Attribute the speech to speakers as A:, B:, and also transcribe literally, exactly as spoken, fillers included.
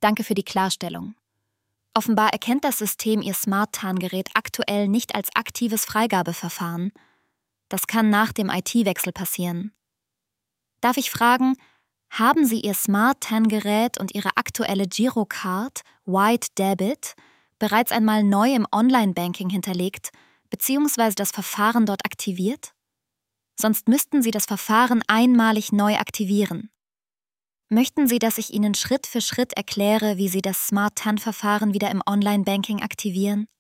A: Danke für die Klarstellung. Offenbar erkennt das System Ihr Smart-Tarngerät aktuell nicht als aktives Freigabeverfahren. Das kann nach dem I T-Wechsel passieren. Darf ich fragen, haben Sie Ihr Smart-Tarngerät und Ihre aktuelle Girocard, White Debit, bereits einmal neu im Online-Banking hinterlegt bzw. das Verfahren dort aktiviert? Sonst müssten Sie das Verfahren einmalig neu aktivieren. Möchten Sie, dass ich Ihnen Schritt für Schritt erkläre, wie Sie das Smart-T A N-Verfahren wieder im Online-Banking aktivieren?